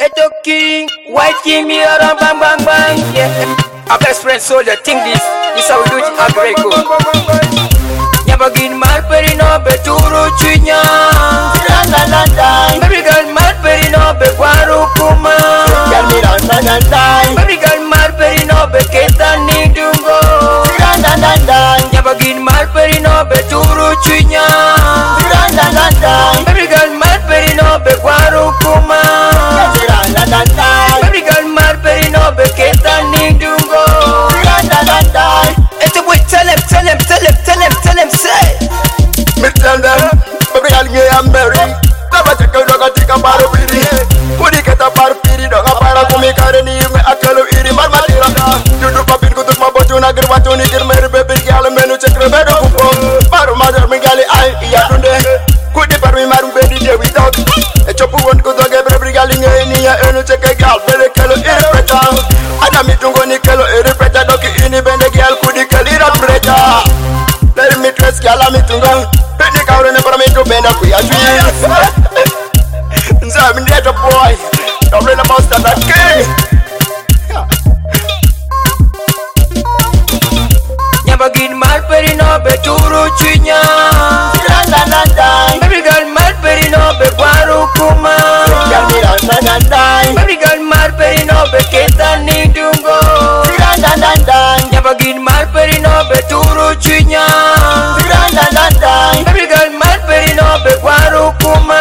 Eto King, White King, me around bang bang bang. Yeah, our best friend soldier, think this how we do it at Greco. Nyabagin mal perino beturu chinya. Baby girl mal perino be guaru kuma. Baby girl mal perino be ketani dungo. Nyabagin mal perino beturu chinya. Baby girl mal perino be guaru kuma. Baby girl mal perino be ketani dungo. It's a boy, tell him, say. Me tell them, baby girl me I'm married. Never take a dog, take a bar of pity. Could you get a bar of pity? Dog a bar of me carrying me a color eating my material. You do pop in good to my bottle, I get what you need, marry baby girl, and men who check the bed of football. Bar of mother, me galley, I, could you bury my baby there without a chop one good dog, every girl in here, and check a girl, very color, irritated. I don't meet to go Nicolo, irritated, dog in the bend, a girl could you call it a predator. Let me dress, girl, I'm to go. Let me go and me to bend up with your dreams. So I'm dead, boy. Don't run about that king. Nyabagin mal perino beturu chinya. Baby girl mal perino be guaru kuma. Baby girl mal perino be ketani dungo. Nyabagin mal perino beturu chinya. Baby girl mal perino be guaru kuma.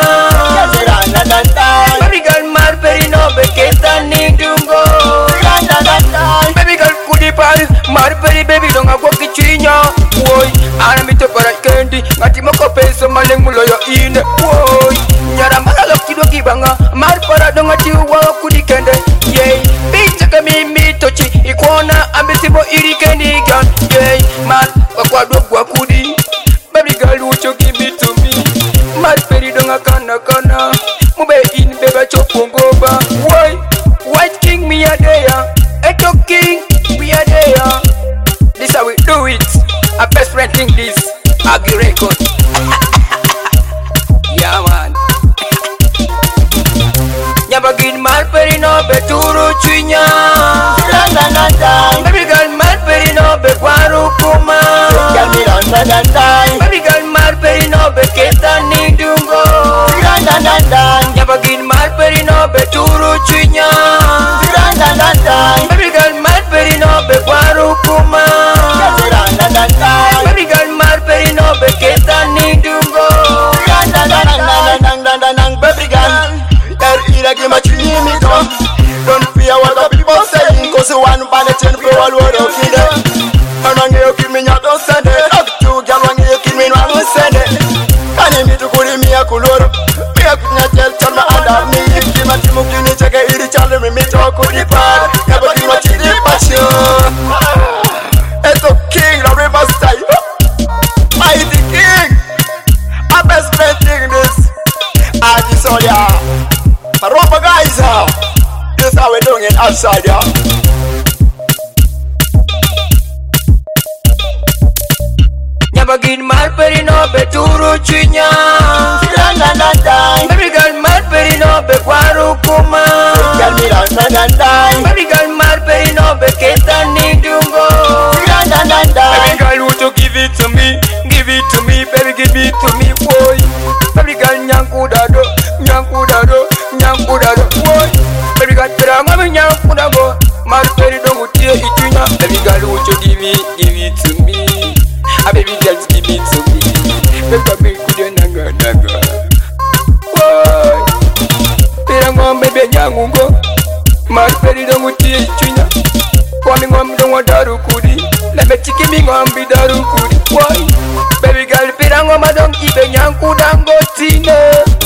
Baby girl mal perino be ketani dungo. Baby girl kudi pal mal peri baby don't go kichinya. Boy, ana mi to para kendi ngati moko peso malengulo yo ine. Boy, nyara mala kido kibanga mal para don't ngati wo kudi kende. Yeah, bitch kami tochi ikona ambisibo iri kendi gan. Yeah, mal kwa dogwa kudi. Baby girl would you give it to me? Mal peri don't kana. Mube in beba chopungoba. Why? White King me a there. Eto King we are there. This how we do it. Our best friend think this. Agi record. Yeah man. Nyabagin mal perino beturu chinya. Baby girl mal perino be guaru kuma. Baby girl mal perino be ketani dungo. Nyabagin mal perino beturu chinya. Baby girl mal perino be guaru kuma. Baby girl mal perino be ketani dungo. Baby girl, you're give my tree me come. Don't fear what the people saying, cause you want to chain for all world of freedom. And when you give me your don't send it. Up to girl when you give me one send it. Can you meet to call me a color? Me a good tell my under me. If you want to move, you need to get it. Tell me talk with the bar. Never do what you did, passion. It's a king, the river style. Mighty king. Our best friend thing this. I just saw ya. But rubber guys, this is how we're doing it outside, yeah. Nyabagin mal perino beturu chinya. Baby girl mal perino be guaru kuma. Baby girl mal perino be ketani dungo. Baby girl would you give it to me, baby give it to me, boy. Baby girl nyankudado, boy. Baby girl teranga me nyankudado, mal perino mutie itunya. Baby girl would you give it to me. A baby girl give it to me. Baby kude naga. Boy, teranga me be nyangungo, mal perino mutie itunya. Kwani ngom dongo daru kudi. Let me chiki mi ngombi daru kudi. Why? Baby girl pirango madong ibe nyanku dango tine.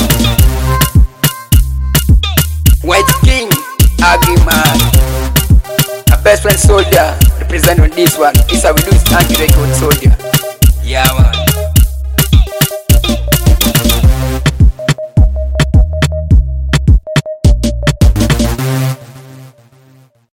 White King, Agi man. A best friend soldier represent on this one. This how we do it, Agi record soldier. Yeah man.